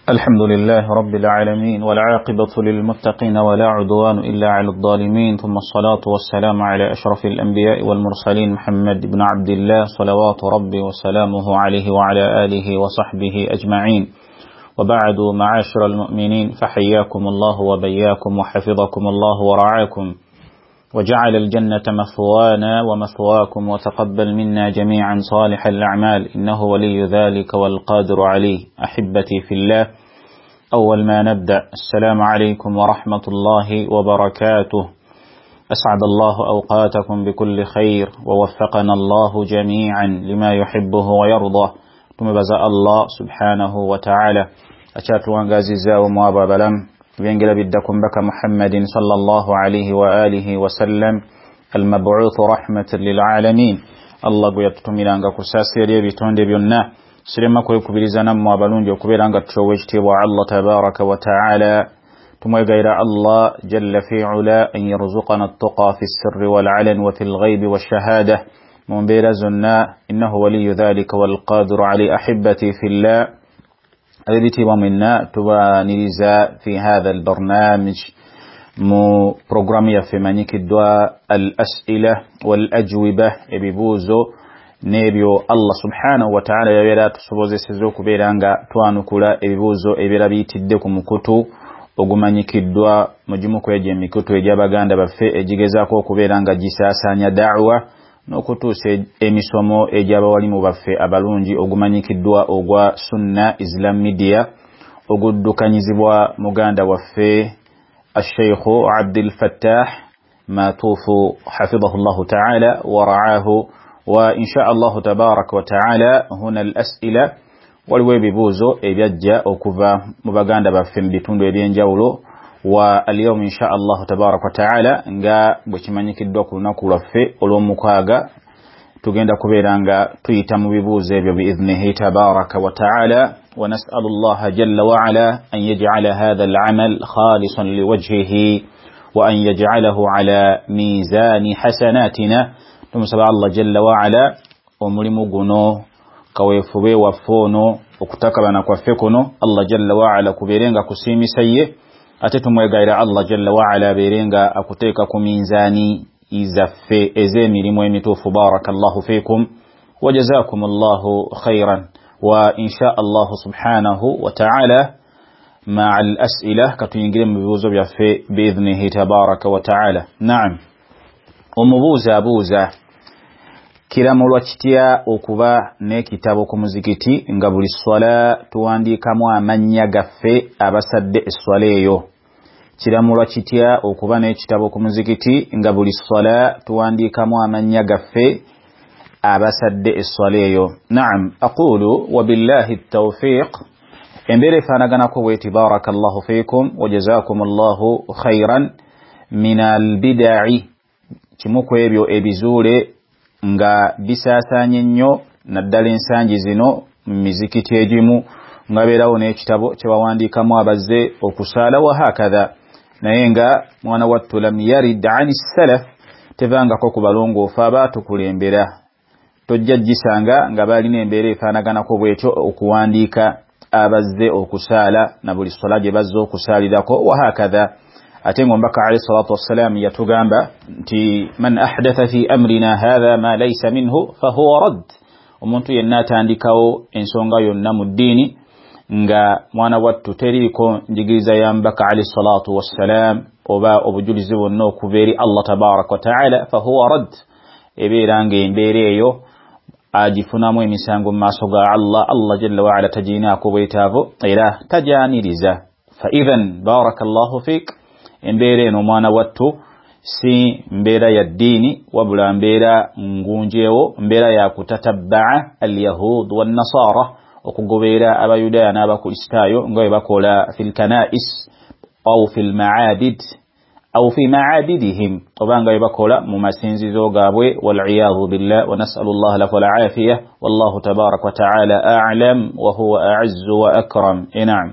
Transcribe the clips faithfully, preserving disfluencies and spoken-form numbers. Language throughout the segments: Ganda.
الحمد لله رب العالمين والعاقبة للمتقين ولا عدوان إلا على الظالمين ثم الصلاة والسلام على أشرف الأنبياء والمرسلين محمد بن عبد الله صلوات ربي وسلامه عليه وعلى آله وصحبه أجمعين. وبعد معاشر المؤمنين، فحياكم الله وبياكم وحفظكم الله ورعاكم وجعل الجنة مثوانا ومثواكم وتقبل منا جميعا صالح الأعمال إنه ولي ذلك والقادر عليه. أحبتي في الله، أول ما نبدأ السلام عليكم ورحمة الله وبركاته. أسعد الله أوقاتكم بكل خير ووفقنا الله جميعا لما يحبه ويرضى. ثم بزاء الله سبحانه وتعالى أشات وانغازيزا وموابا بلم بينجل بدكم بك محمد صلى الله عليه وآله وسلم المبعوث رحمة للعالمين. الله قيبتم إلى أنك كساسي ريبتون دبيونا سلما كوي كبيرزانا موابلون جو كبير أنك تشوجتي الله تبارك وتعالى. ثم غير الله جل في علا أن يرزقنا التقى في السر والعلن وفي الغيب والشهادة من بيرزنا إنه ولي ذلك والقادر علي. أحبتي في الله، التي ومنا تبانيزا في هذا البرنامج مو برنامج في منيك الدعاء الأسئلة والأجوبة ببوزو نبيو الله سبحانه وتعالى يبيرا تصبوزي سيزوكو بيرانغا توانو كولا ببوزو يبيرا بيتدكو مكتو ogumanyika الدعاء مجموكو يجي مكتو يجابا غاندا بفي اجيغزاكو كوبيرانغا جيساسا نيا دعوة n'okutuusa emisomo egyaba walimu baffe abalungi ogumanyikiddwa ogwa Sunna Islam Media oguddukanyizibwa muganda waffe الشيخ عبد الفتاح ماتوف حفظه الله تعالى ورعاه. وإن شاء الله تبارك وتعالى هنا الأسئلة والويبوزو إبيجا أكوفا مبغاندا بفه بتوندو ebyenjawulo. واليوم إن شاء الله تبارك وتعالى nga bwekimanyikidwa ku lunaku lwaffe olw'omukaaga tugenda kubeera nga tuyita mu bibuuzo ebyo biiznihi tabaraka wa ta'ala. ونسأل الله جل وعلا أن يجعل هذا العمل خالصا لوجهه وأن يجعله على ميزان حسناتنا. تمسبع الله جل وعلا وملم قنو كويفوبي وفونو وكتاكبنا كوفكنو الله جل وعلا كبيرين كسيمي سيه atetumwe gaira Allah jalla wa ala berenga akuteka ku minzani izaffe ezemirimu emituufu. Barakallahu fikum wa jazakumullahu khairan. wa insha Allah subhanahu wa ta'ala ma'a al-as'ila katuyingire mu bibuzo byaffe biiznihi tabaraka wa ta'ala. Naam, omubuuza abuuza kiramulwa kitya okuba n'ekitabo ku muzikiti nga buli swala tuwandiikamu amannya gaffe abasadde esswala eyo. Kiramulwa kitya okuba n'ekitabo ku muzikiti nga buli swala tuwandiikamu amannya gaffe abasadde esswala eyo. Naam, aqulu wa billahi at-tawfiq. Embere fanaganako bweti barakallahu fikum wa jazakumullahu khairan min al-bid'i. Kimu ku ebyo ebizuule nga bisaasanye nnyo naddala ensangi zino mu mizikiti egimu nga beerawo n'ekitabo kye bawandiikamu abazze okusaala wa hakadha. Naye nga mwana wattu lam yarid ani salaf, tevangako ku balongoofu abaatukulembera. Tojja gisanga nga balina embeera efaanaganako bwetyo okuwandiika abazze okusaala na buli swala gye bazze okusaalirako wa hakadha. ate ngombaka alayhi salatu wassalam yatugamba nti man ahdatha fi amrina hadha ma laysa minhu fahuwa radd. Omuntu yenna atandikawo ensonga yonna mu ddiini nga mwana wattu teriiko njigiriza ya mbaka alayhi salatu wassalam oba obujulizi bwonna okuva eri Allah tabaraka wa ta'ala fahuwa radd. ebeera nga embeera eyo agifunamu emisango mu maaso ga Allah. Allah jalla wa ala tagiinaako bwetaavu era tajaaniriza. fa idhan barakallahu fiik, embeera eno mwana wattu si mbeera ya ddiini wabula mbeera ngunjeewo, mbeera ya kutatabbaa al-yahud wan-nasara, okugoberera abayudaaya n'abakristaayo nga bwe bakola fil kana'is au fil ma'abid au fi ma'abidihim, oba nga bwe bakola mu masinzizo gaabwe. wal-iyadhu billah wa nas'alu Allah lahu al-'afiya wallahu tabaraka wa ta'ala a'lam wa huwa a'azzu wa akram. Naam,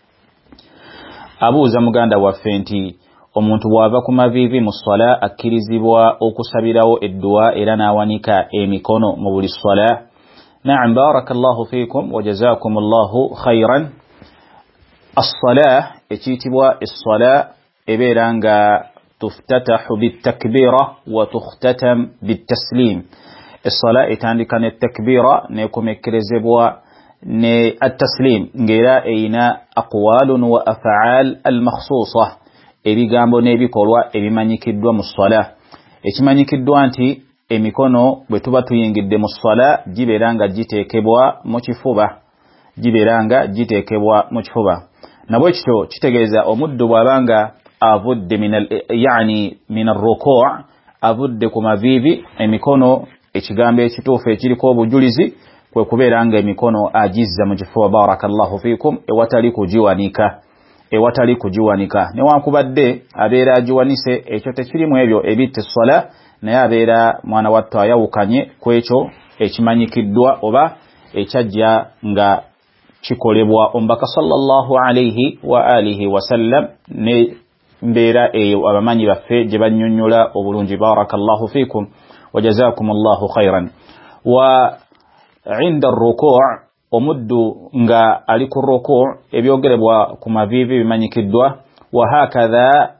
abuuza muganda waffe nti omuntu bw'ava ku maviivi mu swala akkirizibwa okusabirawo edduwa era n'awanika emikono mu buli swala. Naam, barakallahu fikum wa jazakumullahu khairan. as-salah ekitibwa as-salah ebeera nga tuftatahu bitakbira wa tukhtatam bitaslim. as-salah etandika ne takbira ne komekerezebwa ne at-taslim ngera eina aqwalun wa af'al al-makhsusa ebigambo n'ebikolwa ebimanyikiddwa mu salah. Ekimanyikiddwa nti emikono bwe tuba tuyingidde mu salah gibeera nga giteekebwa mu kifuba gibeera nga giteekebwa mu kifuba. Nabwe kityo kitegeeza omuddu bw'abanga avudde minal yani min ar-ruku' avudde ku mavivi emikono ekigambo ekituufu ekiriko obujulizi kwe kubeera nga emikono agizza mu kifuba. Barakallahu fikum ewatali kugiwanika ewatali kugiwanika newankubadde abeera agiwanise ekyo tekirimu ebyo ebitta essala naye abeera mwana wattu ayawukanye ku ekyo ekimanyikiddwa oba ekyajja nga kikolebwa omubaka sallallahu alayhi wa alihi wasallam ne mbeera eyo abamanyi baffe gye bannyonnyola obulungi. Barakallahu fikum wa jazakumullahu khairan. Wa inda ar-ruku' omuddu nga ali ku ruku' ebyogerebwa ku mavivi bimanyikiddwa. Wa hakadha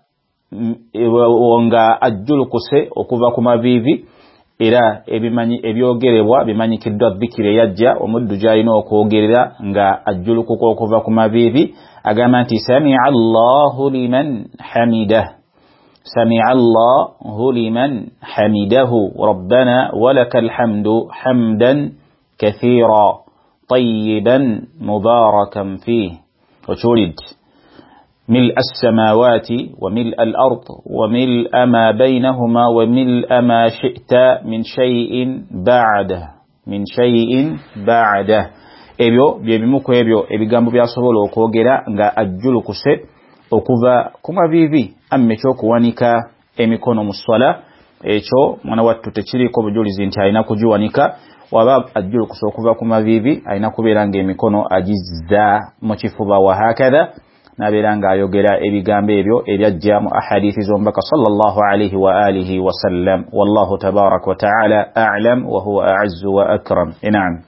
nga ajjulukuse okuva ku mavivi era ebimanyi ebyogerebwa bimanyikiddwa dhikiri yajja omuddu gy'alina okwogerera nga ajjulukuka okuva ku mavivi agamba nti sami'a Allahu liman hamidah sami'a Allahu liman hamidahu rabbana walakal hamdu hamdan kathira tayyiban mubarakan fihi. Okiwulidde ملء السماوات وملء الأرض وملء ما بينهما وملء ما شئت من شيء بعده من شيء بعده. ebyo byebimuko ebyo ebigambo byasobola okwogera nga ajjulukuse okuva ku mavivi amme ekyokuwanika emikono mu swala ekyo mwana wattu tekiriko bujulizi nti alina kugiwanika waba ajjulukuse okuva ku mavivi alina kubeera nga emikono agizza mu kifuba. Wa hakadha nabeera nga ayogera ebigambo ebyo ebyajja mu ahadithi z'omubaka sallallahu alayhi wa alihi wa sallam. Wallahu tabarak wa ta'ala a'lam wa huwa a'azzu wa akram. Naam.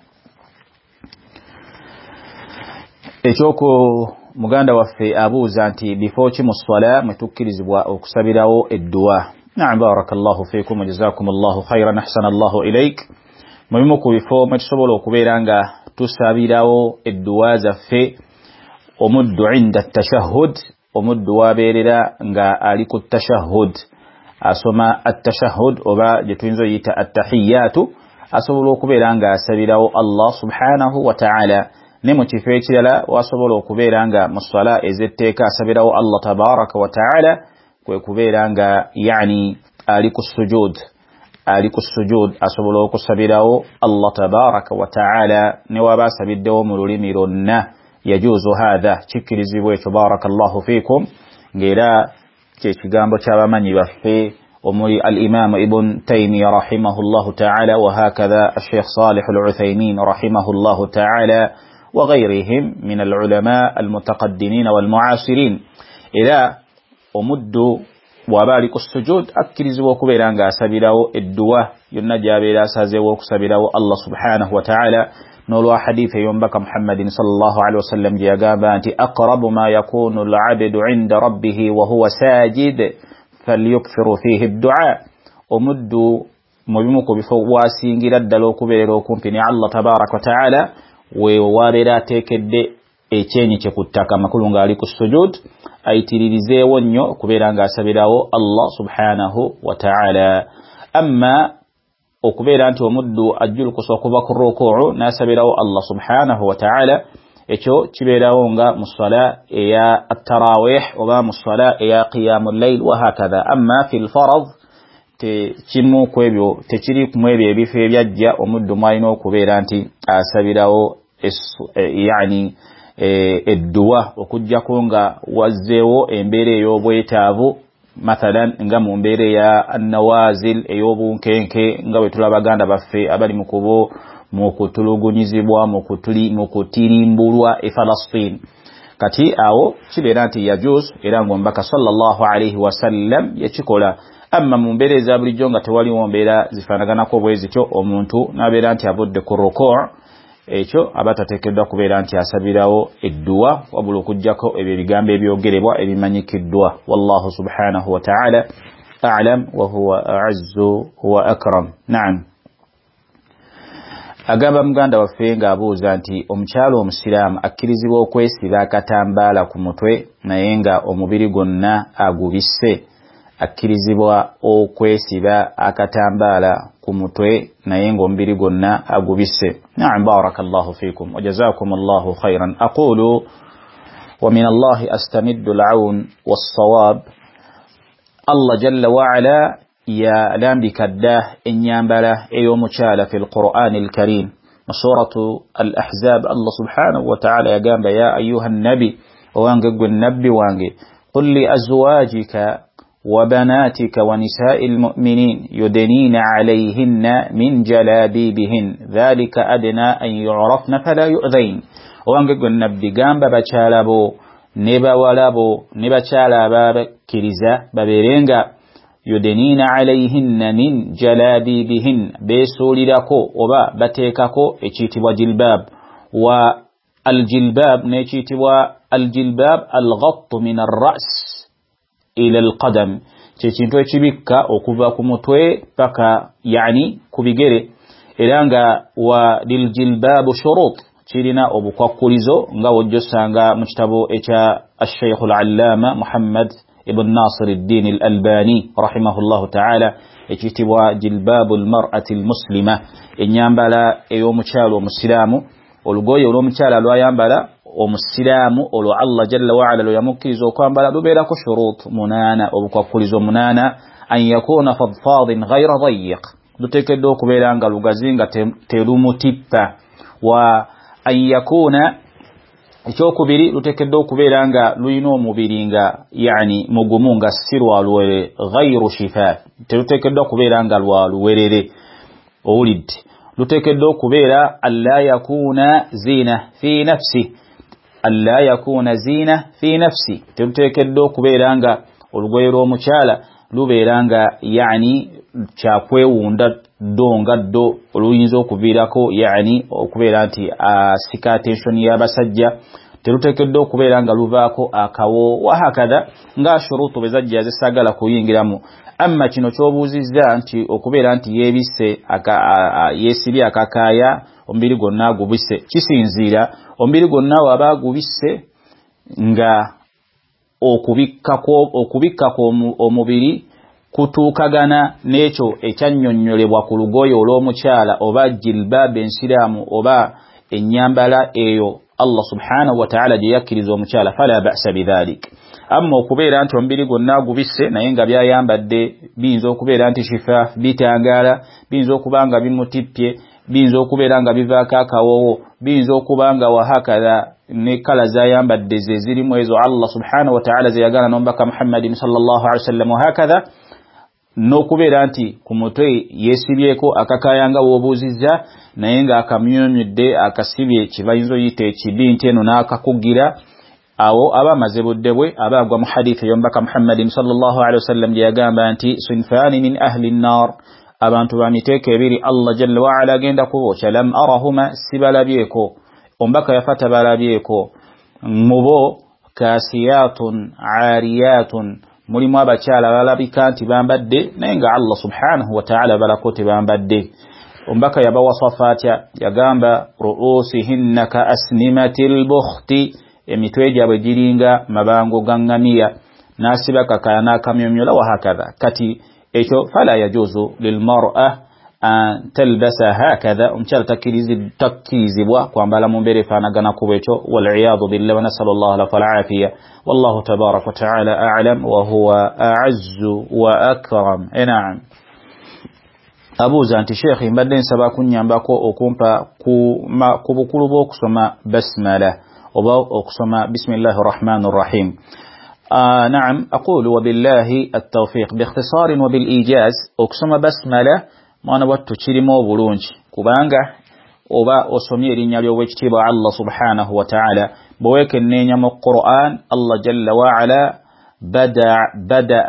Ekyoko muganda waffe abuuza nti bifo ki mu swala mwe tukkirizibwa okusabirawo edduwa. Naam, barakallahu fikum wa jazakumullahu khairan ahsanallahu ilayk. Mubimu ku bifo mwe tusobola okubeera nga tusabirawo edduwa zaffe omuddu inda at-tashahhud omuddu wabeerera nga ali ku tashahhud asoma at-tashahhud oba gye tuyinza oyita at-tahiyyatu asobola okubeera nga asabirawo Allah subhanahu wa ta'ala. Ne mu kifo ekirala wasobola okubeera nga mu ssala ez'etteeka asabirawo Allah tabaraka wa ta'ala kwe kubeera nga yani ali ku sujud ali ku sujud asobola okusabirawo Allah tabaraka wa ta'ala ne waba asabiddewo mu lulimi lwonna yajuzu hadha kikirizibwa ekyo. Barakallahu fikum ngera kyekigambo ky'abamanyi baffe omuli al-imam ibn Taymiyyah rahimahullahu ta'ala wa hakadha al-sheikh Salih al-Uthaymin rahimahullahu ta'ala wa ghayrihim min al-ulama al-mutaqaddimin wal-mu'asirin. Era omuddu waba ali ku sujud akkirizibwa okubeera nga asabirawo edduwa yonna gy'abeera asazeewo okusabirawo Allah subhanahu wa ta'ala نولوا حديث يومبك محمد صلى الله عليه وسلم جيغابانت أقرب ما يكون العبد عند ربه وهو ساجد فليكثر فيه الدعاء ومد مبمك بفواسين جلد لوكو بيروكم في الله تبارك وتعالى وواريراتك الدي echeni chekutaka makulu ngali ku sujud aitiririze wonyo kubeera nga asabirawo Allah subhanahu wa ta'ala. Amma okubeera nti omuddu ajjulukusa okuva ku ruku'u nasabirawo Allah subhanahu wa ta'ala ekyo kibeerawo nga mu ssala eya at-tarawih oba mu ssala eya qiyamul layl wa hakadha. Amma fil farad tekimu ku ebyo tekiri ku ebyo ebifo ebyajja omuddu mwalina okubeera nti asabirawo yani edduwa okujjako nga wazzeewo embeera ey'obwetaavu mathalan nga mu mbeera ya nawazil ey'obunkenke nga bwe tulaba baganda baffe abali mu kubo mu kutulugunyizibwa mu kutuli mu kutirimbulwa e Palestine. Kati awo kibeera nti yajuz era ng'omubaka sallallahu alayhi wa sallam yakikola. Amma mu mbeera eza bulijjo nga tewaliwo mbeera zifaanaganako bwe zityo omuntu n'abeera nti avudde ku ruku' ekyo abatateekeddwa kubeera nti asabirawo edduwa wabula okuggyako ebyo ebigambo ebyogerebwa ebimanyikiddwa. Wallahu subhanahu wa ta'ala a'lam wa huwa a'azzu wa akram. Naam. Agamba muganda waffe ng'abuuza nti omukyalo omusiraamu akkirizibwa okwesiba akatambaala ku mutwe naye nga omubiri gwonna agubisse. Akkirizibwa okwesiba akatambaala ku mutwe naye nga omubiri gwonna agubisse. Naam, barakallahu fikum wa jazakumullahu khairan. Aqulu wa min Allahi astamiddu al-awn was-sawab. Allah jalla wa ala ya lambika ddah enyambala ey'omukyala fil Qur'an al-Karim. Suratu al-Ahzab Allah subhanahu wa ta'ala yagamba ya ayuha nabi owange gwe nabbi wange qul li azwajika وبناتك ونساء المؤمنين يدنين عليهن من جلابيبهن ذلك أدنى أن يعرفن فلا يؤذين. وانقل النبي قام ببچالابو نبا ولابو نبا چالابا كريزا ببرينغا يدنين عليهن من جلابيبهن بسولي لكو وبا بتيكاكو اتشيتوا جلباب. والجلباب نيتشيتوا الجلباب الغط من الرأس ila alqadam, chekintu ekibikka okuva ku mutwe paka yani kubigere. Era nga wa liljilbabu shurut, kirina obukwakulizo nga wojjosanga mu kitabo ekya Ash-Shaykh al-Allama Muhammad ibn Nasir ad-Din al-Albani rahimahullahu ta'ala, ekitibwa jilbabu al-mar'ati al-muslima, enyambala ey'omukyalo omusiraamu. Olugoye olw'omukyala lwayambala omusiraamu olwo Allah jalla wa ala yamukkiriza okwambala lubeerako shurut munana, obukwakulizo munana. An yakuna fadfadin ghayra dayiq, luteekeddwa okubeera nga lugazi nga terumutippa. Wa an yakuna, ekyokubiri luteekeddwa okubeera nga luyina omubiri nga yani mugumu nga si lwa luwere, ghayru shifaaf, teruteekeddwa kubeera nga lwa luwerere. Owulidde, luteekeddwa okubeera alla yakuna zina fi nafsi, alla yakuna zina fi nafsi, teruteekeddwa okubeera nga olugoye lw'omukyala lubeera nga yani kyakwewunda ddo nga ddo oluyinza okuviirako yani okubeera nti asika attention y'abasajja. Teruteekeddwa okubeera nga luvaako akawo wahakadha nga shurutu bwe zajja zisagala kuyingiramu. Amma kino ky'obuuzizza nti okubeera nti yeebisse yeesibye akakaaya omubiri gwonna agubisse, kisinziira omubiri gwonna waba agubisse nga okubikkako okubikkako omubiri kutuukagana n'ekyo ekyannyonnyolebwa ku lugoye olw'omukyala oba jilbab ensiraamu oba ennyambala eyo Allah subhanahu wa ta'ala gye yakkiriza omukyala, fala ba'sa bidhalik. Amma okubeera nti omubiri gwonna agubisse naye nga byayambadde biyinza okubeera nti shifaaf, bitangaala, biyinza okuba nga bimutippye, biyinza okubeera nga bivaako akawoowo, biyinza okuba nga wahakadha ne kala zayambadde ze zirimu ezo Allah subhanahu wa ta'ala ze yagala n'omubaka Muhammadin sallallahu alaihi wasallam, wahakadha n'okubeera nti ku mutwe yeesibyeko akakaaya nga w'obuuzizza naye nga akamyomyedde akasibye kibayinza oyita ekibinti eno n'akakugira, awo aba amaze budde bwe aba agwa mu hadithi y'omubaka Muhammadin sallallahu alaihi wasallam gye yagamba nti sinfaani min ahli nnar, abantu ba miteeko ebiri Allah jalla wa ala agenda kubookya, lam arahuma, sibalabyeko. Omubaka yafa tabalabyeko. Mubo kasiyatun ariyatun, mulimu abakyala balabika nti bambadde naye nga Allah subhanahu wa ta'ala balako tebambadde. Omubaka yabawasafa atya, yagamba ruusihinna ka asnimatil bukhti, emitwe gyabwe giringa mabango gangamiya, nasiba kakaya n'akamyomyola wahakadha. Kati ekyo fala yajuzu lilmar'a an talbasa hakadha, omukyala takkirizibwa kwambala mu mbeera efaanagana ku bwekyo. Wal'iyadu billahi wa nasalu Allah lafa al'afiya. Wallahu tabaraka wa ta'ala a'lam wa huwa a'azzu wa akram. Naam. Abuuza nti Sheikh, mbadde nsaba kunnyambako okumpa ku bukulu bw'okusoma basmala oba okusoma bismillahir rahmanir rahim. آه نعم أقول وبالله التوفيق باختصار وبالإيجاز. أقسم بسملة ما نبت تشرمو بلونج كبانغا وبا أسمير نياليو وجتبع الله سبحانه وتعالى بويك النينيم القرآن الله جل وعلا بدأ بدأ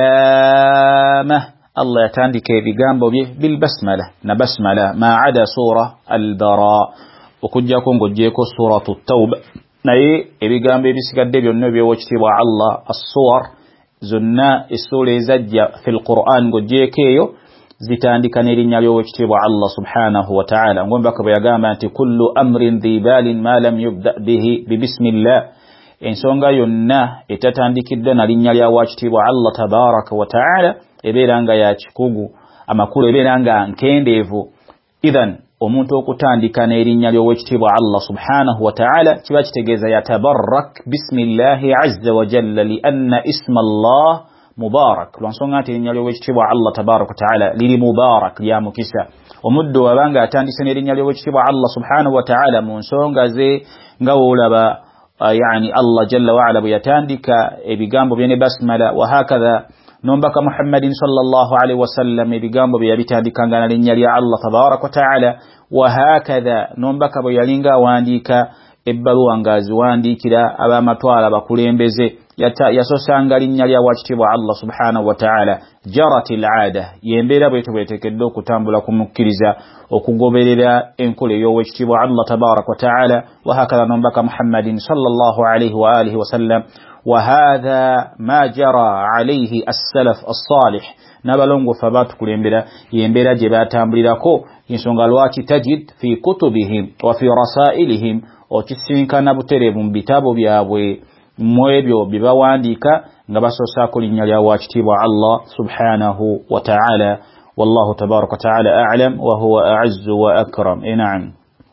كلامه الله يتاندي كي بيقام بالبسملة نبسملة ما عدا سورة البراء. okujjako ng'ogyeko suratu tawba naye ebigambo ebisigadde byonna eby'owekitiibwa Allah as-suwar zonna essula ezajja fil Qur'an ng'ogyeko eyo zitandika n'erinnya ly'owekitiibwa Allah subhanahu wa ta'ala ng'omubaka bwe yagamba nti kullu amrin dhi balin ma lam yubda bihi bibismillah ensonga yonna etatandikiddwa na linnya lya wakitiibwa Allah tabaraka wa ta'ala ebeera nga ya kikugu amakulu ebeera nga nkendeevu idhan omuntu okutandika n'erinnya ly'owekitiibwa Allah subhanahu wa ta'ala kiba kitegeeza yatabarrak bismillahi azza wa jalla li anna isma Allah mubarak lwansonga nti erinnya ly'owekitiibwa Allah tabaraka wa ta'ala liri mubarak lya mukisa omuddu wabanga atandise n'erinnya ly'owekitiibwa Allah subhanahu wa ta'ala mu nsonga ze nga woolaba yani Allah jalla wa ala bwe yatandika ebigambo bye ne basmala wa hakadha nombaka Muhammadin sallallahu alaihi wasallam ebigambo bye yabitandikanga na linnya lya Allah tabaraka wa ta'ala wa hakadha nombaka bwe yalinga awandiika ebbaluwa ng'aziwandiikira ab'amatwala bakulembeze yasosanga linnya lya wakitiibwa Allah subhanahu wa ta'ala jarat al-aada yembeera bwetu bwetekedde okutambula kumukkiriza okugoberera enkola ey'owekitiibwa Allah tabaraka wa ta'ala wa hakadha nombaka Muhammadin sallallahu alaihi wa alihi wasallam وهذا ما جرى عليه السلف الصالح نبالونغو فبات كوليمبرا يمبرا جباتامبلirako ensonga lwaki tajid fi kutubihim wa fi rasailihim okisinkana buterebu mu bitabo byabwe mu ebyo bibawandiika nga basosaako linnya lya wakitiibwa Allah subhanahu wa ta'ala wallahu tabaraka wa ta'ala a'lam wa huwa a'azzu wa akram in'am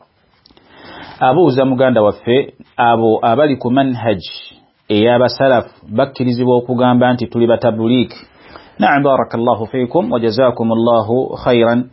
abuuza muganda waffe abo abali ku manhaj eyaba salaf bakkirizibwa okugamba nti tuli batabulik na'am barakallahu fiikum wa jazakumullahu khairan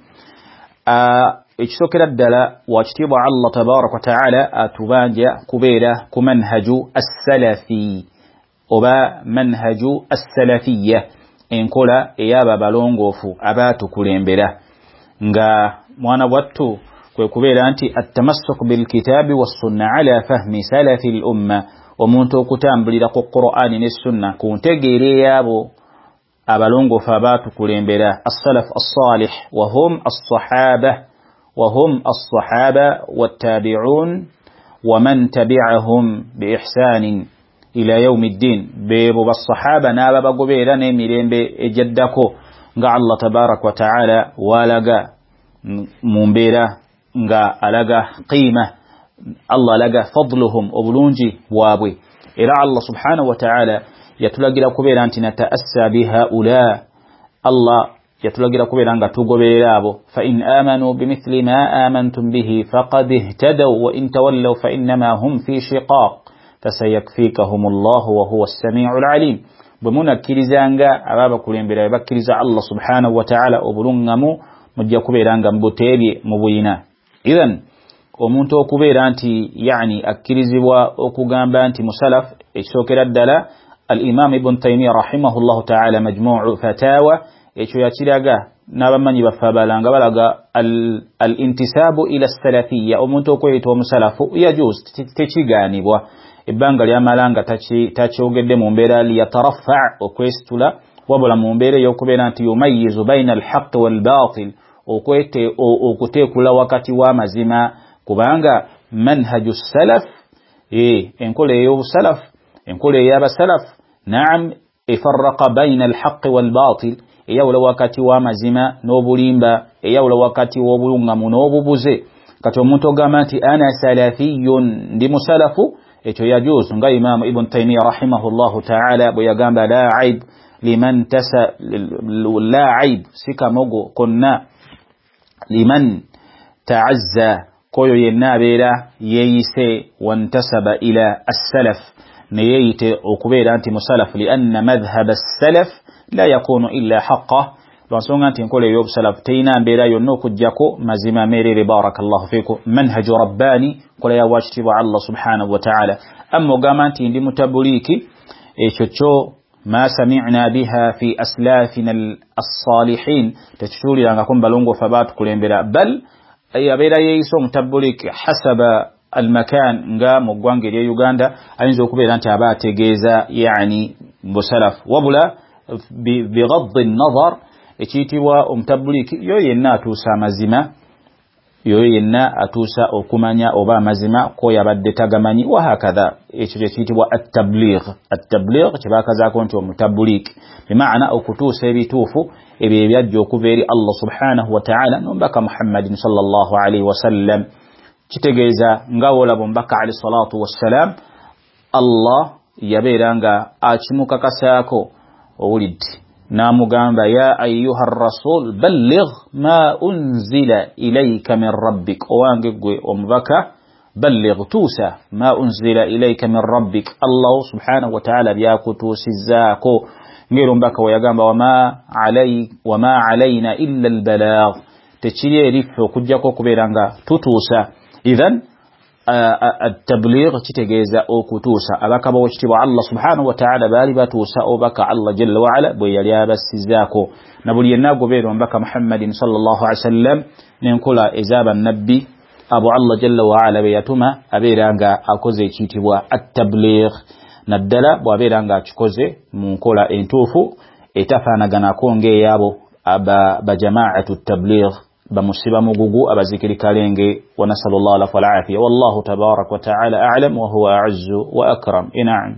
ekisokera ddala wakitiibwa Allah tabaraka wa ta'ala atubanja kubeera ku manhaju as-salafi oba manhaju as-salafiyya enkola eyaba balongoofu abaatukulembera nga mwana bwattu kwe kubeera nti at-tamassuk bil kitabi was sunna ala fahmi salafi al-umma omuntu okutambulira ku Qur'ani ne sunna ku ntegeera eyabo abalongoofu abaatukulembera as-salaf as-salih wa hum as-sahaba wa hum as-sahaba wat-tabi'un wa man tabi'ahum bi ihsan ila yawm ad-din bebo bas-sahaba n'aba bagobeera n'emirembe ejaddako nga Allah tabarak wa ta'ala walaga mu mbeera nga alaga qima Allah laga fadluhum obulungi bwabwe era Allah subhanahu wa ta'ala yatulagira kubeera nti nataassa biha ula Allah yatulagira kubeera nga tugoberera abo fa in amanu bimithli ma amantum bihi faqad ihtadaw wa in tawallaw fa innama hum fi shiqaq fasayakfikahum Allah wa huwa as-sami'ul alim bwemunakkirizanga ababa kulembera bakkiriza Allah subhanahu wa ta'ala obulungamu mujja kubeera nga mbuteebye mu buyina idhan omuntu okubeera nti yani akkirizibwa okugamba nti musalaf ekisookera ddala al-imam ibn Taymiyyah rahimahullahu ta'ala majmu'u fatawa ekyo yakiraga n'abamanyi baffe abalanga balaga al-intisabu ila as-salafiyya omuntu okweyita omusalafu yajuz tekigaanibwa ebbanga lyamalanga takyogedde mu mbeera liyataraffa okwesitula wabula mu mbeera ey'okubeera nti yumayyizu bayna al-haqqi wal-batil okwete okuteekula wakati w'amazima kubanga manhaju salaf eh enkola ey'obusalaf enkola ey'abasalaf naam efarraqa bayna alhaqqi walbatil eyawula wakati w'amazima n'obulimba eyawula wakati w'obulungamu n'obubuze kati omuntu ogamba nti ana salafiyun ndi musalafu ekyo yajuzu nga Imam Ibn Taymiyyah rahimahullahu ta'ala bwe yagamba la aib liman tasa la aib sikamogo konna liman ta'azza koyo yenna abeera yeeyise wantasaba ila as-salaf neyeyite okubeera nti musalaf lianna madhhab as-salaf la yakunu illa haqqah lwansonga nti enkola ey'obusalaf teyina mbeera yonna okujjako mazima meerere barakallahu fiikum manhaju rabbani nkola ya wakitiibwa Allah subhanahu wa ta'ala amma ogamba nti ndi mutabuliiki ekyo kyo ma sami'na biha fi aslafina as-salihin tekituulirangako mu balongoofu abaatukulembera bal yabeera yeeyise omutabuliiki hasaba almakan nga mu ggwanga erya Uganda ayinza okubeera nti aba ategeeza yani busalaf wabula bigaddi nazar ekiyitibwa omutabuliiki yo yenna atuusa amazima yoyo yenna atuusa okumanya oba amazima ko yabadde tagamanyi wa hakadha. Ekyo kiyitibwa at-tabligh. At-tabligh kibakazaako nti omutabulik bimaana okutuusa ebituufu ebyo ebyajja okuva eri Allah subhanahu wa ta'ala n'omubaka Muhammadin sallallahu alayhi wa sallam. Kitegeeza nga olaba omubaka alayhi salatu wassalam Allah yabeera nga akimukakasaako owulidde namugamba ya ayyuha rasul balligh ma unzila ilayka min rabbik, owange gwe omubaka balligh tuusa ma unzila ilayka min rabbik, Allah subhanahu wa ta'ala byakutuusizaako. ngero omubaka weyagamba wama alay wama alayna illa albalagh, tekiri erife okujjako okubeera nga tutuusa. idhan at-tabligh kitegeeza okutuusa. abaka bawekitibwa Allah subhanahu wa ta'ala baali batuusa obaka Allah jalla wa ala bwe yali abasizaako. na buli yenna agoberera omubaka Muhammadin sallallahu alaihi wasallam n'enkola ezaba nabbi abo Allah jalla wa ala be yatuma abeera nga akoze ekiyitibwa at-tabligh. naddala bw'abeera nga akikoze mu nkola entuufu etafaanaganako ng'eyabo aba bajamaatu at-tabligh bamusiba mugugu abazikiri kalenge. wa nasallallahu ala wal afiya wallahu tabarak wa ta'ala a'lam wa huwa a'azzu wa akram. ina'am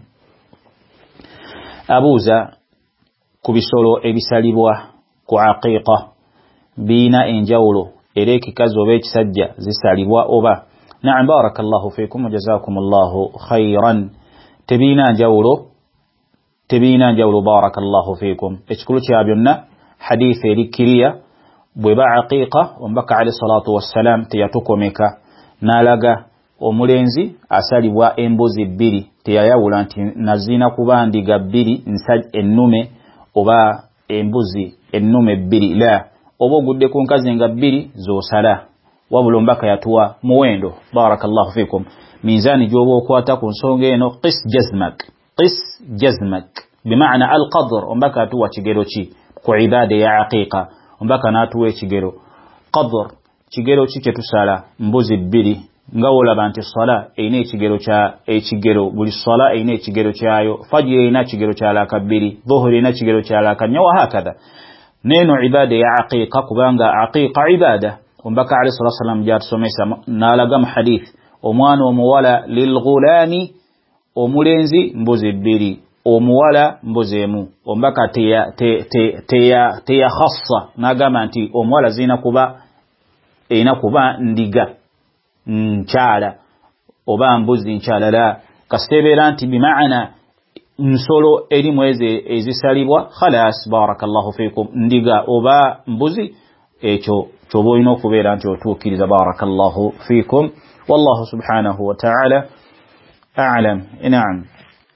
abuza kubisolo ebisalibwa ku aqiqa bina enjawulo era ekikazi oba ekisajja zisalibwa oba. na'am barakallahu fikum wa jazakumullahu khairan. tebina njawulo tebina njawulo barakallahu fikum. ekikulu kya byonna hadith erikiriya bwe ba aqiqa omubaka alayhi salatu wassalam teyatukomeka n'alaga omulenzi asalibwa embuzi bbiri, teyayawula nti nazina kuba ndiga bbiri ennume oba embuzi ennume bbiri, la oba ogudde ku nkazi nga bbiri zosala, wabula omubaka yatuwa muwendo barakallahu fikum. minzani gyoba okwata ku nsonga eno qis jazmak qis jazmak bimaana al-qadr. omubaka atuwa kigero ki ku ibada ya aqiqa? omubaka n'atuwa ekigero qadr. kigero ki kyetusala mbuzi bbiri nga olaba nti sala erina ekigero kya ekigero buli sala erina ekigero kyayo, fajiri erina kigero kya laka bbiri, dhuhuri erina kigero kya laka nnya, wa hakadha. neno ibada ya aqiqa kubanga aqiqa ibada. omubaka alayhi salatu wassalam gyatusomesa n'alaga mu hadith omwana omuwala lilghulami, omulenzi mbuzi bbiri, omuwala mbuzi emu. omubaka teya teya teya teya khassa n'agamba nti omuwala zina kuba erina kuba ndiga nkyala oba mbuzi nkyala, la kasitebeera nti bimaana nsolo erimu ezo ezisalibwa khalas barakallahu fikum, ndiga oba mbuzi, ekyo kyoba olina okubeera nti otuukiriza barakallahu fikum. wallahu subhanahu wa ta'ala a'lam. na'am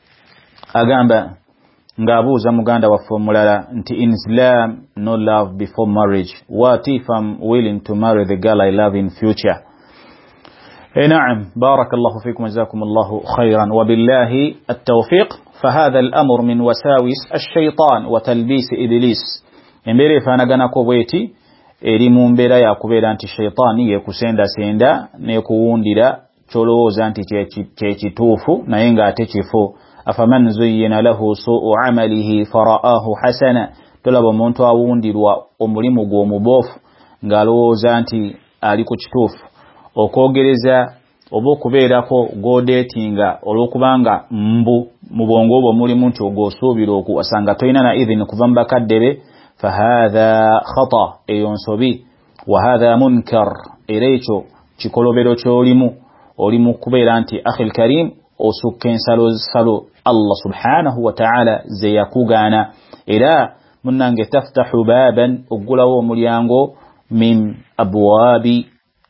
agamba ng'abuuza muganda waffe omulala nti in Islam no love before marriage, what if I'm willing to marry the girl I love in future? نعم بارك الله فيكم وجزاكم الله خيرا وبالله التوفيق. فهذا الأمر من وساوس الشيطان وتلبيس إبليس. embere fanaganako bweti eri mu mbeera yakubeera nti shaytaani yekusenda senda nekuwundira kyolowooza nti kyekituufu naye ng'ate kifo. afaman zuyyina lahu su'u amalihi fara'ahu hasana, tolaba omuntu awundirwa omulimu gw'omuboofu ng'alowooza nti ali ku kituufu. okwogereza oba okubeerako godeetinga olw'okubanga mbu mu bwongo obwo mulimu nti ogw'osuubira okuwasanga tolina na idhini kuva mu bakadde be, fahadha khata, eyo nsobi, wa hadha munkar, era ekyo kikolobero ky'olimu. oli mu kubeera nti akhil karim osukka ensalo salo Allah subhanahu wa ta'ala ze yakugaana. era munnange taftahu baban, oggulawo omulyango min abwabi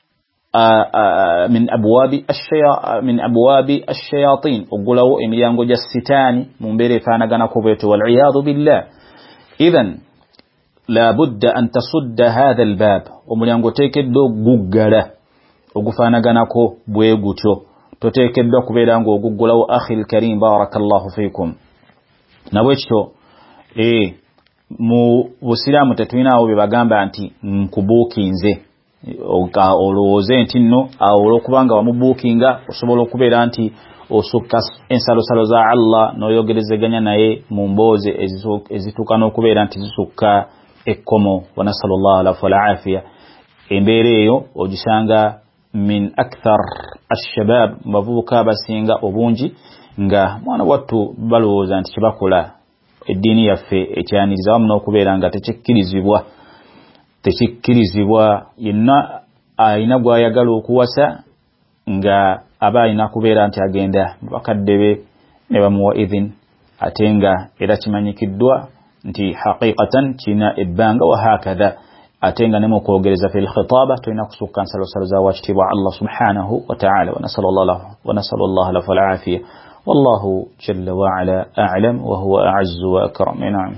min abwabi ash-shaya min abwabi ash-shayatin, oggulawo emiryango gya sitaani mu mbeera efaanaganako bwetyo, wal iyadhu billah. idhan la budda an tasudda hadha al-bab, omulyango oteekeddwa oguggala ogufaanaganako bwe gutyo, toteekeddwa kubeera nga oguggulawo akhil karim barakallahu fikum. nabwekityo eh mu busiraamu tetulinawo bye bagamba nti nkubuukinze olowooze nti nno awo olw'okubanga wamubuukinga osobola okubeera nti osukka ensalosalo za Allah n'oyogerezeganya naye mu mboozi ezituuka n'okubeera nti zisukka ekkomo. wa nasallallahu ala wal afiya. embeera eyo ogisanga min akthar ash-shabab bavubuka basinga obungi nga mwana wattu balowooza nti kibakola eddiini yaffe ekyaniriza wamu n'okubeera nga tekikkirizibwa tekikkirizibwa yenna ayina gw'ayagala okuwasa nga aba ayina kubeera nti agenda bakadde be ne bamuwa idhin ate nga era kimanyikiddwa nti haqiqatan kina ebbanga wa hakadha ate nga ne mu kwogereza fil khitaba tulina kusukka nsalosalo za wakitibwa Allah subhanahu wa ta'ala wa nasallallahu wa nasallallahu lahu al-afiya wallahu jalla wa ala a'lam wa huwa a'azzu wa akram. Na'am.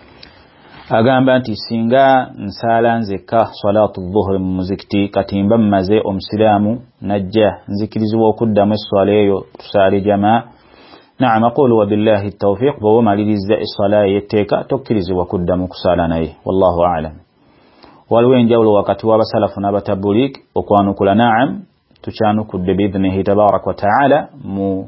Agamba nti singa nsala nzeka salatu dhuhri mu muzikiti kati mba mmaze omusiraamu najja nzikirizibwa okuddamu esswala eyo tusaale jamaa. Na'am, aqulu wa billahi at-tawfiq bw'oba omaliriza esswala y'etteeka tokkirizibwa kuddamu kusaala naye wallahu a'lam. Waliwo enjawulo wakati w'abasalafu n'abatabulik okwanukula. Na'am, tukyanukudde biidhnihi tabaaraka wa ta'ala mu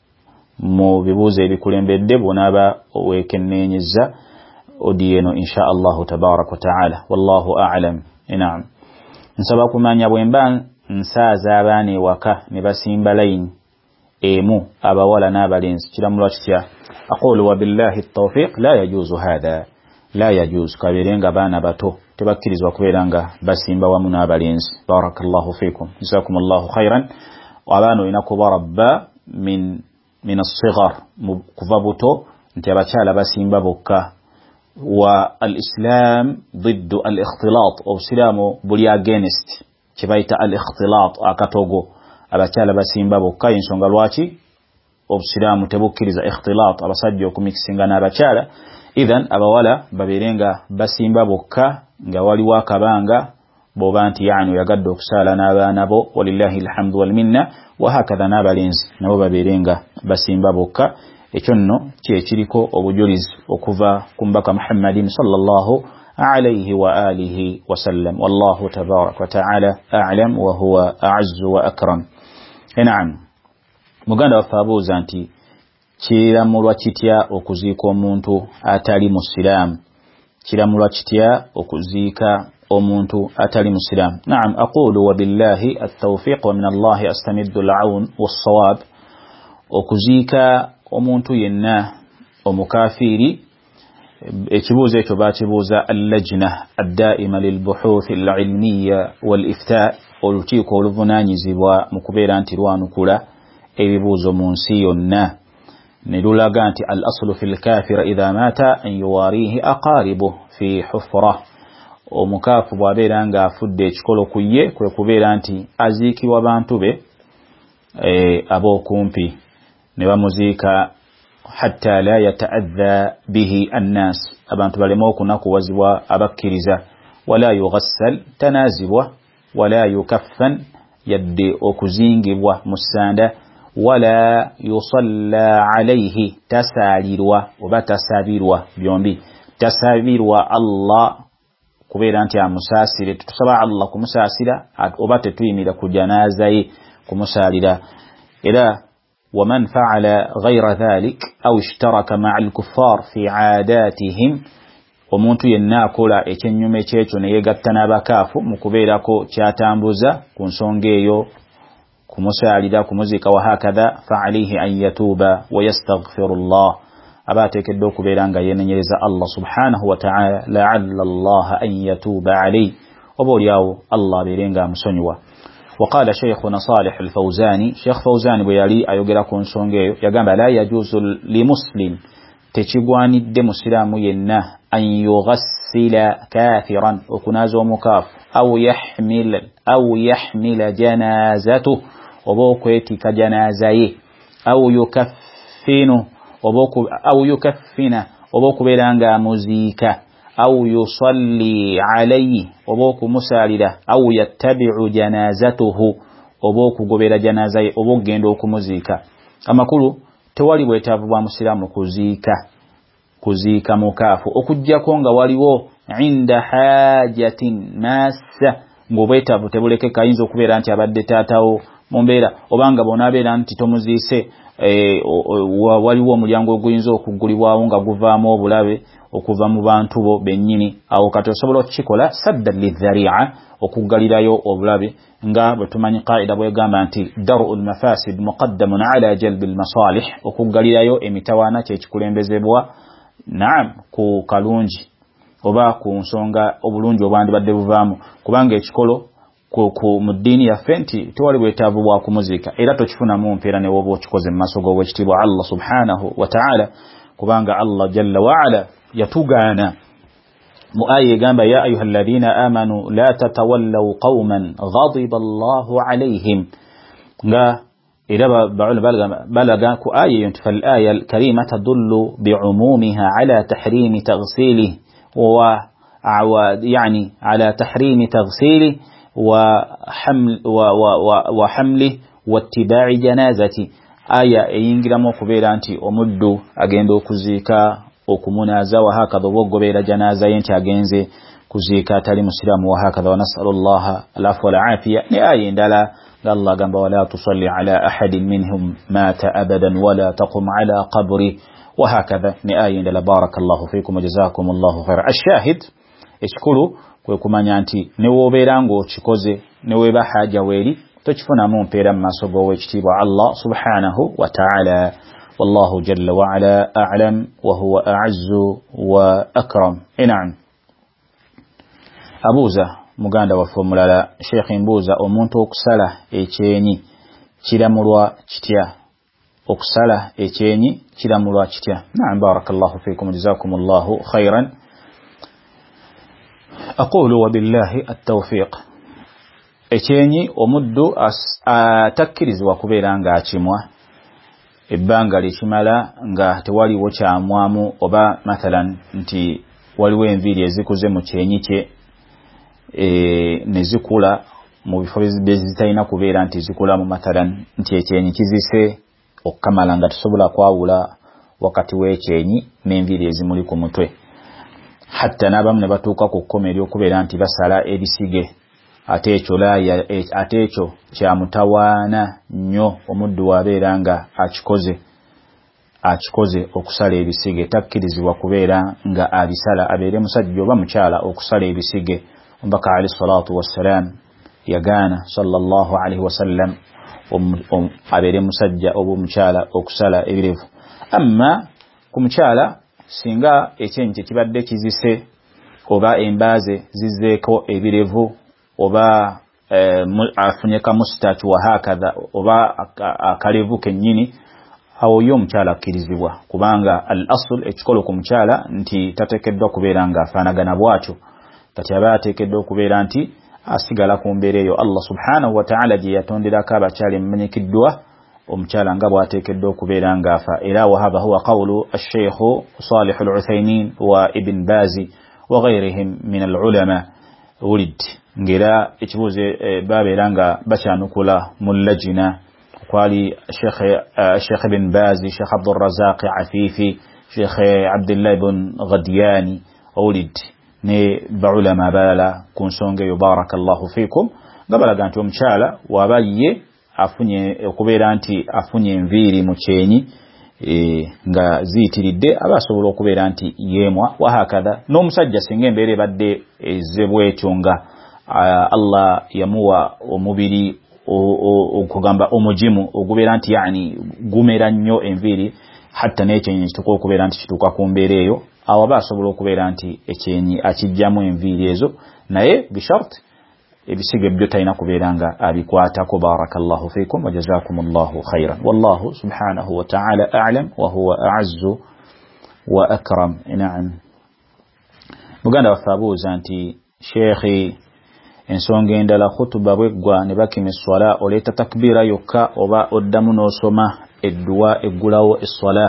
mu bibuuzo ebikulembedde bw'onaaba weekenneenyezza odi eno insha Allahu tabaaraka wa ta'ala wallahu a'lam. Na'am, nsaba kumanya bwe mba nsaaza abaana ewaka ne basimba layini emu abawala n'abalenzi kiramulwa kitya? Aqulu wa billahi at-tawfiq la yajuzu hadha, la yajuzu kabeerenga baana bato tebakkirizibwa kubeera nga basimba wamu n'abalenzi. Barakallahu fikum, jazakumullahu khairan. Abaana olina kubarabba min min as-sighar kuva buto nti abakyala basimba bokka. Wa al-islam ضد al-ikhtilat, obusiraamu buli against kibayita al-ikhtilat akatogo abakyala basimba bokka. Ensonga lwaki obusiraamu tebukkiriza ikhtilat abasajja okumikisinga n'abakyala. Idhan abawala babeerenga basimba bokka nga waliwo akabanga bw'oba nti yaani oyagadde okusaala n'abaana bo walillahi alhamdu wal minna. Wa hakadha n'abalenzi nabo babeerenga basimba bokka. Ekyo nno kyekiriko obujulizi okuva ku mbaka Muhammadin sallallahu alayhi wa alihi wa sallam. Wallahu tabaaraka wa ta'ala a'lam wa huwa a'azzu wa akram. Na'am, muganda waffe abuuza nti kiramulwa kitya okuziika omuntu atali musiraamu? Kiramulwa kitya okuziika omuntu atali musiraamu? Na'am, aqulu wa billahi at-tawfiq wa min Allah astamiddu al-aun was-sawab. Okuziika omuntu yenna omukafiri, ekibuuzo ekyo bakibuuza al-lajna ad-da'ima lil-buhuth al-ilmiyya wal-ifta', olukiiko oluvunaanyizibwa mu kubeera nti lwanukula ebibuuzo mu nsi yonna. Ne lulaga nti al-aslu fil kafira idha mata an yuwarihi aqaribu fi hufra. Omukaafu bw'abeera nga afudde ekikolo ku ye kwe kubeera nti aziikibwa bantu be e, ab'okumpi ne bamuziika hatta la yata'adha bihi annas, abantu balema okunakuwazibwa abakkiriza. Wala yughassal, tanazibwa. Wala yukaffan, yadde okuzingibwa mu ssanda. Wala yusalla alayhi, tasaalirwa oba tasabirwa, byombi tasabirwa Allah kubeera nti amusaasire. Tutusaba Allah kumusaasira oba tetuyimira ku janaaza ye kumusaalira. Era ومن فعل غير ذلك أو اشترك مع الكفار في عاداتهم, omuntu yenna akola ekyennyuma ekyekyo ne yeegatta n'abakaafu mu kubeerako kyatambuza ku nsonga eyo kumusaalira kumuziika wa hakadha fa alayhi an yatuuba wa yastaghfirullah, aba ateekeddwa okubeera nga yeenenyereza Allah subhanahu wa ta'ala la'alla Allah an yatuuba alayhi, oba olyawo Allah abeerenga amusonyiwa. وقال شيخنا صالح الفوزاني, شيخ فوزاني بيالي أيوغرا كونسونغيو يقام لا يجوز لمسلم تشيبواني الدم مسلم ينه أن يغسل كافرا وكنازو مكاف أو يحمل أو يحمل جنازته وبوكويتي كجنازيه أو يكفنه وبوكو أو يكفنه وبوكو بلانغا مزيكا أو يصلي عليه وبوكو مسالدة أو يتبع جنازته وبوكو قبل جنازة وبوكو جندوكو مزيكا. أما كله توالي ويتابوا مسلم كزيكا كزيكا مكافو okujja konga waliwo inda hajatin massa ngobeta butebuleke kayinzo kubeera nti abadde taatawo mumbeera obanga bonabeera nti tomuziise e, waliwo omulyango oguyinza okugulibwawo nga guvaamu obulabe okuva mu bantu bo bennyini awo kati osobola okukikola saddan lidhari'a okuggalirayo obulabe nga bwe tumanyi qaida bwegamba nti dar'ul mafasid muqaddamun ala jalbil masalih okuggalirayo emitawaana kyekikulembezebwa naam ku kalungi oba ku nsonga obulungi obwandibadde buvaamu kubanga ekikolo ku mu ddiini yaffe nti tewali bwetaavu bwa kumuziika era tokifunamu mpeera ne woba okikoze mu maaso g'owekitiibwa Allah subhanahu wa ta'ala kubanga Allah jalla wa ala yatugaana mu aya egamba ya ayuha alladhina amanu la tatawallaw qauman ghadiba Allahu alayhim nga era balaga ku aya yonti fal aya al karima tadullu bi'umumiha ala tahrim taghsilihi wa يعني على تحريم تغسيله وحمل وحمله واتباع جنازته aya eyingiramu okubeera nti omuddu agenda okuziika okumunaza wa hakadha ogobeera janaza yenti agenze kuziika atali musiramu wa hakadha wa nas'alullaha al-afwa wal-afiya ni aya endala Allah gamba wala tusalli ala ahadin minhum mata abadan wala taqum ala qabri wa hakadha ni aya endala barakallahu fikum wa jazakumullahu khaira ash-shahid ekikulu kwe kumanya nti ne wobeera ng'okikoze ne weeba haja weeri tokifunamu mpeera mu maaso g'owekitiibwa Allah subhanahu wa ta'ala wallahu jalla wa ala a'lam wa huwa a'azzu wa akram in'am abuuza muganda waffe omulala sheikh mbuuza omuntu okusala ekyenyi kiramulwa kitya okusala ekyenyi kiramulwa kitya na'am barakallahu fikum jazakumullahu khairan aqulu wa billahi at-tawfiq ekyenyi omuddu atakkirizibwa kubeera nga akimwa ebbanga likimala nga tewaliwo kyamwamu oba mathalan nti waliwo enviiri ezikuze mu kyenyi kye e, ne zikula mu bifo bezitalina kubeera nti zikula mu mathalan nti ekyenyi kizise okukamala nga tusobola kwawula wakati w'ekyenyi n'enviiri ezimuli ku mutwe hatta n'abamu ne batuuka ku kkoma ery'okubeera nti basala ebisige ate ekyo laya ate ekyo kya mutawaana nnyo omuddu wabeera nga akikoze akikoze okusala ebisige takkirizibwa kubeera nga abisala abeere musajja oba mukyala okusala ebisige omubaka alayhi salatu wassalam yagaana sallallahu alayhi wasallam abeere musajja oba omukyala okusala ebirevu amma ku mukyala singa ekyenyi kibadde kizise oba embaaze zizzeeko ebirevu oba eh, afunyeka mustach wa hakadha oba akalevu kennyini awo yo omukyala akkirizibwa kubanga al asl ekikolo ku mukyala nti tateekeddwa kubeera nga afaanagana bwatyo kati aba ateekeddwa okubeera nti asigala ku mbeera eyo Allah subhanahu wa ta'ala gye yatonderako abakyala emumanyikiddwa omukyala nga bw'ateekeddwa okubeera nga afa era wa hadha huwa qawlu ash-shaykh Salih al-Uthaymin wa Ibn Bazi wa ghayrihim min al-ulama ulid ngera ekibuuzo e, babeera nga bakyanukula mu lajina kwali Sheikh uh, Sheikh Ibn Bazi Sheikh Abdul Razaq Afifi Sheikh Abdullah ibn Ghadiyani ulid ne baulama bala ku nsonga yo barakallahu fikum ngabalaga nti omukyala wabaye afunye okubeera nti afunye enviiri mu kyenyi e, nga ziyitiridde abasobola okubeera nti yemwa wa hakadha n'omusajja singa embeera ebadde ezebwetyo nga Allah yamuwa omubiri okugamba omujimu ogubeera nti yani gumera nnyo enviiri hatta n'ekyenyi kituuka okubeera nti kituuka ku mbeera eyo awo aba asobola okubeera nti ekyenyi akijjamu enviiri ezo naye bishart ebisige byo talina kubeera nga abikwatako barakallahu fikum wa jazakumullahu khairan wallahu subhanahu wa ta'ala a'lam wa huwa a'azzu wa akram na'am muganda waffe abuuza nti sheikhi ensonga endala khutuba bweggwa ne bakima esswala oleeta takbiira yokka oba oddamu n'osoma edduwa eggulawo esswala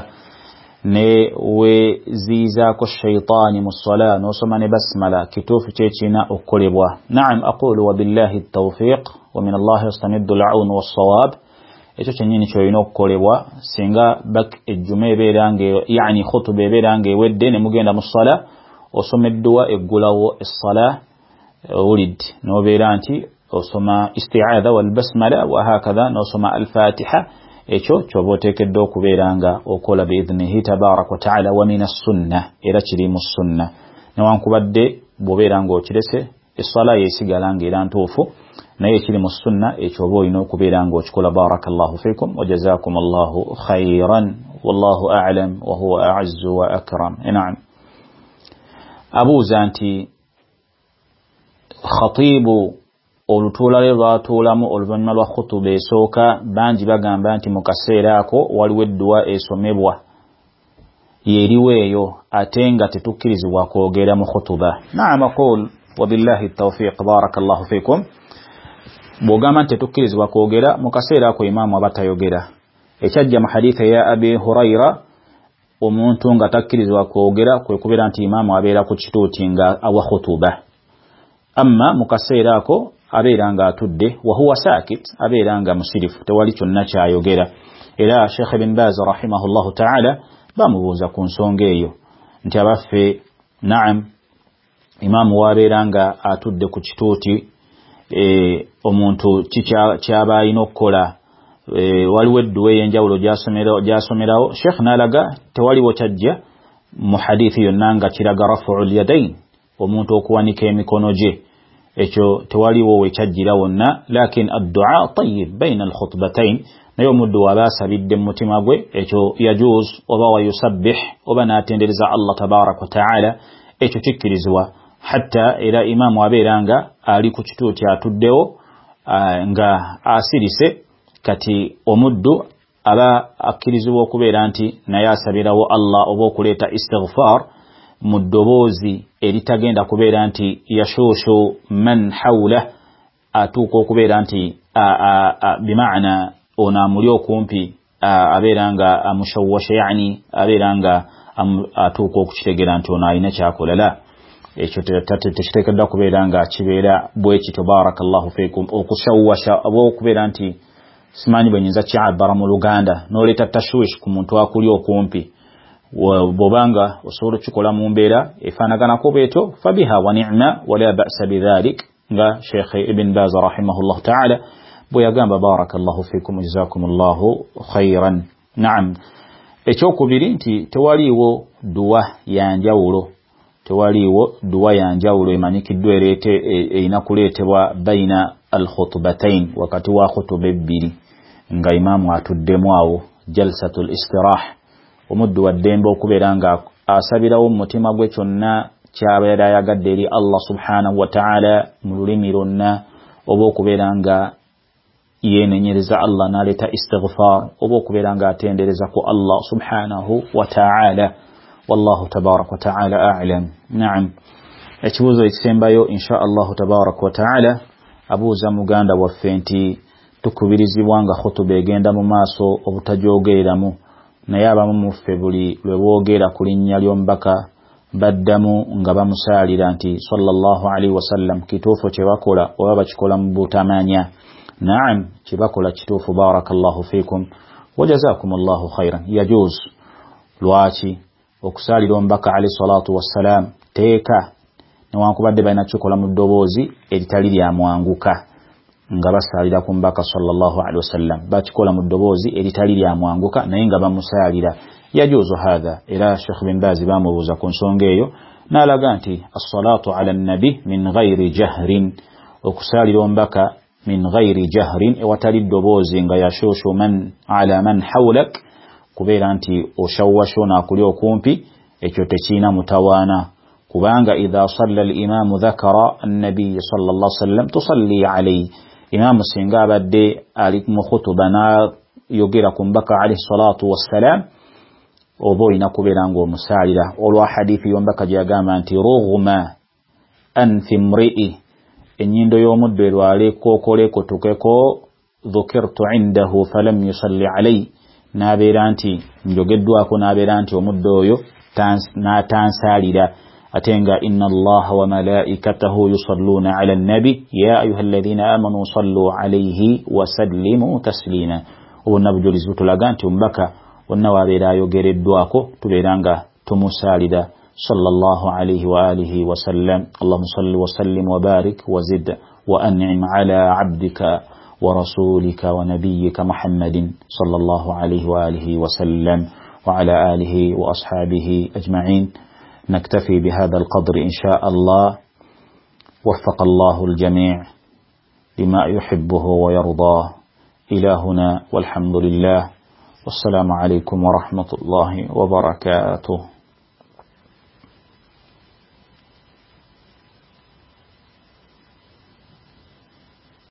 ne we ziizaako shaytaani mu ssala n'osoma ne basmala kituufu kyekina okukolebwa naam aqulu wa billahi tawfiq wa min allahi yastamiddu al-aun was-sawab ekyo kyennyini kyolina okukolebwa singa bak ejjuma ebeera nga yani khutuba ebeera nga ewedde ne mugenda mu ssala osoma edduwa eggulawo essala ulid n'obeera nti osoma isti'adha wal basmala wa hakadha nosoma al-fatiha ekyo kyobotekedde okubeeranga okola biidhnihi tabarak wa ta'ala wa min as-sunnah era kiri mu sunnah newankubadde bwobeeranga okirese essala yesigala ng'era ntuufu naye kiri mu sunnah ekyo oba olina okubeeranga okikola. Barakallahu fikum wa jazakum Allahu khayran wallahu a'lam wa huwa a'azzu wa akram. Na'am. abuuza nti khatibu olutuula lwe lwatuulamu oluvannyuma lwa khutuba esooka bangi bagamba nti mu kaseera ako waliwo edduwa esomebwa yeriwo eyo ate nga tetukkirizibwa kwogera mu khutuba. Naam aqul wa billahi tawfiq. Barakallahu fikum. bw'ogamba nti tetukkirizibwa kwogera mu kaseera ako imaamu aba tayogera. Ekyajja mu hadithi ya Abi Hurayra omuntu nga takkirizibwa kwogera kwe kubeera nti imaamu abeera ku kituuti nga awa khutuba. Amma mu kaseera ako abeera nga atudde wa huwa sakit, abeera nga musirifu tewali kyonna kyayogera. Era Sheikh Ibn Baz rahimahullahu ta'ala bamubuuza ku nsonga eyo nti abaffe naam imaamu wabeera nga atudde ku kituuti e, omuntu kyaba alina okukola e, waliwo edduwa ey'enjawulo gy'asomerawo. Sheikh n'alaga tewaliwo kyajja mu hadithi yonna nga kiraga rafu'ul yadayn, omuntu okuwanika emikono gye, ekyo tewaliwo wekyajjira wonna. Lakin ad-du'a tayyib bayna al-khutbatayn, naye omuddu waba asabidde mu mutima gwe ekyo yajuz, oba wayusabbih oba n'atendereza Allah tabarak wa ta'ala, ekyo kikkirizibwa. Hatta era imaamu abeera nga ali ku kituuti atuddewo nga asirise, kati omuddu aba akkirizibwa okubeera nti naye asabirawo Allah oba okuleeta istighfar mu ddoboozi eritagenda kubeera nti yashushu man hawla, atuuka okubeera nti bimaana ono amuli okumpi abeera nga amushawwasha, yani abeera nga atuuka okukitegera nti ono alina kyakola. La, ekyo tekiteekeddwa kubeera nga kibeera bwe kityo. Barakallahu fikum. Okushawwasha oba okubeera nti simanyi bwe nyinza kyabara mu Luganda n'oleeta tashwish ku muntu akuli okumpi, bw'obanga osobola okukikola mu mbeera efaanaganako bwetyo fabiha wa ni'ma wala ba'sa bidhalik, nga Sheikh Ibn Baz rahimahullahu ta'ala bwe yagamba. Barakallahu fikum jazakumullahu khayran. Naam. Ekyokubiri nti tewaliiwo duwa ya njawulo, tewaliiwo duwa ya njawulo emanyikiddwa ereete erina kuleetebwa baina al-khutbatayn, wakati wa khutuba ebbiri nga imaamu atuddemu awo jalsatul istirah. Omuddu wa ddembe okubeera nga asabirawo mu mutima gwe kyonna kyabeera ayagadde eri Allah subhanahu wa ta'ala mu lulimi lwonna, oba okubeera nga yeenenyereza Allah n'aleeta istighfar, oba okubeera nga atendereza ku Allah subhanahu wa ta'ala. Wallahu tabarak wa ta'ala a'lam. Naam. Ekibuuzo ekisembayo insha Allah tabarak wa ta'ala abuuza muganda waffe nti tukubirizibwa nga khutuba egenda mu maaso obutajogereramu, naye abamu muffe buli lwe boogera ku linnya ly'omubaka baddamu nga bamusaalira nti sallallahu alaihi wasallam. Kituufu kye bakola oba bakikola mu butamanya? Naam, kye bakola kituufu. Barakallahu fikum wa jazakumullahu khairan. Yajuz. Lwaki okusaalira omubaka alayhi salatu wassalam teeka newankubadde balina kikola mu ddoboozi eritali lya mwanguka nga basaalira ku mbaka sallallahu alaihi wasallam, bakikola mu ddoboozi eritali lya mwanguka naye nga bamusaalira. Yajuzu hadha. Era Sheikh Ibn Baz bamubuuza ku nsonga eyo n'alaga nti as-salatu ala nabi min ghairi jahrin, okusaalira omubaka min ghairi jahrin ewatali ddoboozi nga yashushu man ala man hawlak, kubeera nti oshawwasho n'akuli okumpi, ekyo tekiina mutawaana. Kubanga idha salla al-imamu dhakara an-nabiy sallallahu alaihi wasallam tusalli alayhi, imaamu singa abadde ali mu khutuba n'ayogera ku mbaka alayhi salatu wassalam, oba olina kubeera ng'omusaalira. Olwa hadithi y'omubaka gye yagamba nti rughma anfi mri'i, ennyindo y'omuddu erwala ekkookolo ekotukeko, dhukirtu indahu falam yusalli alayhi, n'abeera nti njogeddwako, n'abeera nti omuddu oyo n'atansaalira. Ate nga inna Allaha wa malaikatahu yusalluna ala nabi ya ayuha alladhina amanu sallu alayhi wa sallimu taslima. Obonna bujulizi butulaga nti omubaka wonna wabeera ayogereddwako tubeera nga tumusaalira sallallahu alayhi wa alihi wa sallam. Allahumma salli wa sallim wa barik wa zid وأنعم على عبدك ورسولك ونبيك محمد صلى الله عليه وآله وسلم وعلى آله وأصحابه أجمعين. نكتفي بهذا القدر إن شاء الله. وفق الله الجميع لما يحبه ويرضاه. إلى هنا والحمد لله، والسلام عليكم ورحمة الله وبركاته.